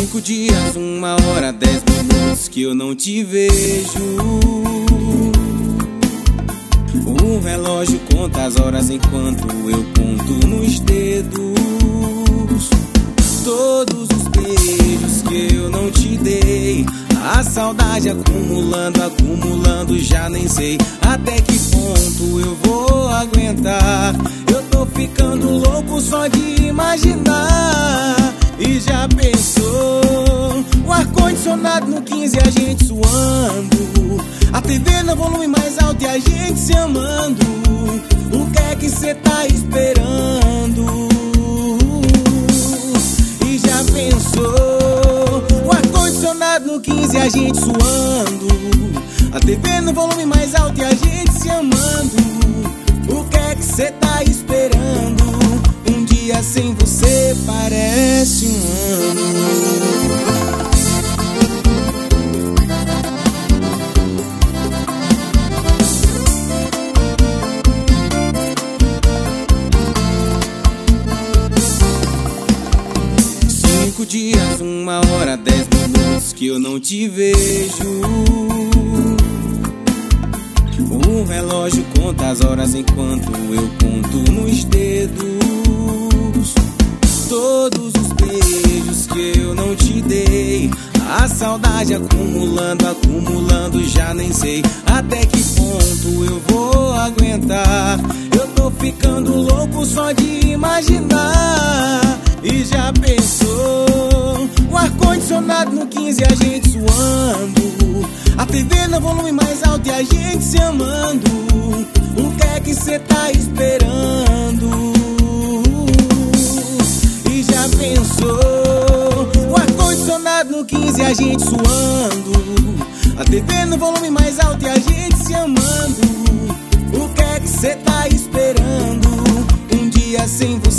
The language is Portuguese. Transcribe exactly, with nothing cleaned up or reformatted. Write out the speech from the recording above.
Cinco dias, uma hora, dez minutos que eu não te vejo. O relógio conta as horas enquanto eu conto nos dedos. Todos os beijos que eu não te dei, a saudade acumulando, acumulando, já nem sei até que ponto eu vou aguentar. Eu tô ficando louco só de imaginar. E já pensou, o ar-condicionado no quinze, a gente suando, a T V no volume mais alto e a gente se amando. O que é que cê tá esperando? E já pensou, o ar-condicionado no quinze, a gente suando, a T V no volume mais alto e a gente se amando. O que é que cê tá esperando? Um dia sem você parece um ano. Cinco dias, uma hora, dez minutos que eu não te vejo. O relógio conta as horas enquanto eu conto nos dedos. Todos os beijos que eu não te dei, a saudade acumulando, acumulando, já nem sei até que ponto eu vou aguentar. Eu tô ficando louco só de imaginar. E já pensou, o ar-condicionado no quinze, a gente suando, a T V no volume mais alto e a gente se amando. O que é que cê tá esperando? E já pensou, o ar-condicionado no quinze, a gente suando, a T V no volume mais alto e a gente se amando. O que é que cê tá esperando? Um dia sem você